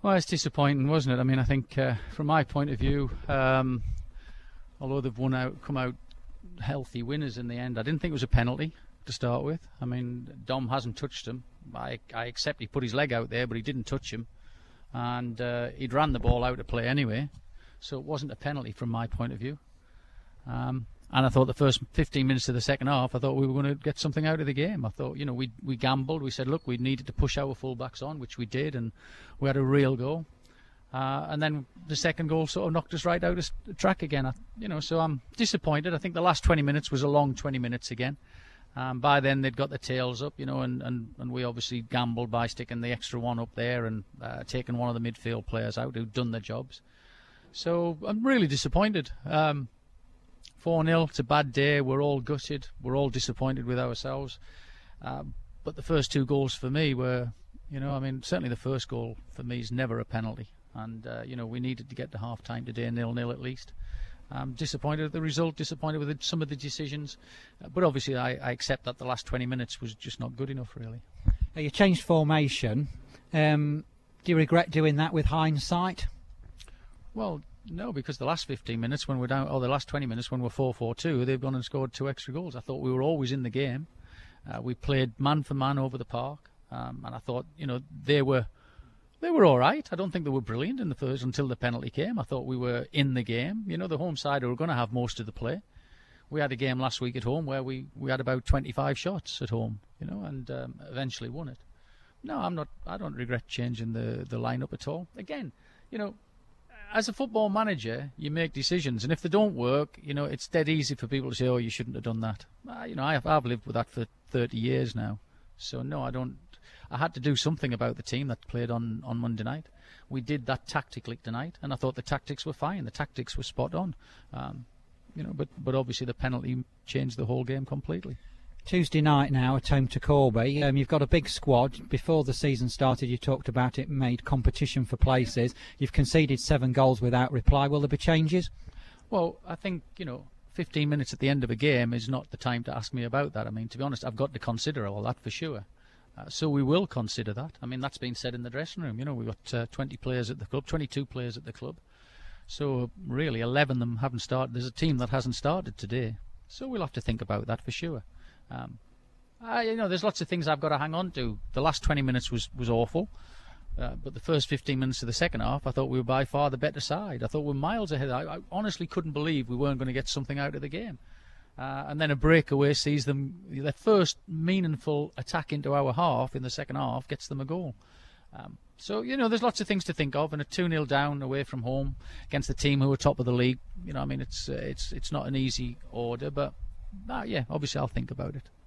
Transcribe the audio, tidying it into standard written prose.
Well, it's disappointing, wasn't it? I mean, I think from my point of view, although they've come out healthy winners in the end, I didn't think it was a penalty to start with. I mean, Dom hasn't touched him. I accept he put his leg out there, but he didn't touch him, and he'd ran the ball out of play anyway, so it wasn't a penalty from my point of view. And I thought the first 15 minutes of the second half, I thought we were going to get something out of the game. I thought, we gambled. We said, look, we needed to push our fullbacks on, which we did, and we had a real goal. And then the second goal sort of knocked us right out of the track again. So I'm disappointed. I think the last 20 minutes was a long 20 minutes again. By then they'd got the tails up, and we obviously gambled by sticking the extra one up there and taking one of the midfield players out who'd done their jobs. So I'm really disappointed. 4-0, it's a bad day. We're all gutted. We're all disappointed with ourselves. But the first two goals for me were, certainly the first goal for me is never a penalty. And, we needed to get to half-time today, 0-0 at least. I'm disappointed with the result, disappointed with some of the decisions. But obviously I accept that the last 20 minutes was just not good enough, really. You changed formation. Do you regret doing that with hindsight? Well, no, because the last 15 minutes when we're down, or the last 20 minutes when we're 4-4-2, they've gone and scored 2 extra goals. I thought we were always in the game. We played man for man over the park, and I thought, they were all right. I don't think they were brilliant in the first until the penalty came. I thought we were in the game. The home side were going to have most of the play. We had a game last week at home where we had about 25 shots at home, and eventually won it. No, I don't regret changing the lineup at all. Again, as a football manager, you make decisions, and if they don't work, it's dead easy for people to say, "Oh, you shouldn't have done that." I've lived with that for 30 years now, so no, I don't. I had to do something about the team that played on Monday night. We did that tactically tonight, and I thought the tactics were fine. The tactics were spot on, but obviously the penalty changed the whole game completely. Tuesday night now at home to Corby. You've got a big squad. Before the season started, you talked about it made competition for places. You've conceded 7 goals without reply. Will there be changes? Well, I think, 15 minutes at the end of a game is not the time to ask me about that. I mean, to be honest, I've got to consider all that for sure. So we will consider that. I mean, that's been said in the dressing room. We've got 20 players at the club, 22 players at the club. So really, 11 of them haven't started. There's a team that hasn't started today. So we'll have to think about that for sure. There's lots of things I've got to hang on to. The last 20 minutes was awful, but the first 15 minutes of the second half, I thought we were by far the better side. I thought we were miles ahead. I honestly couldn't believe we weren't going to get something out of the game. And then a breakaway sees them, their first meaningful attack into our half in the second half gets them a goal. So there's lots of things to think of, and a 2-0 down away from home against the team who are top of the league. It's not an easy order, but obviously I'll think about it.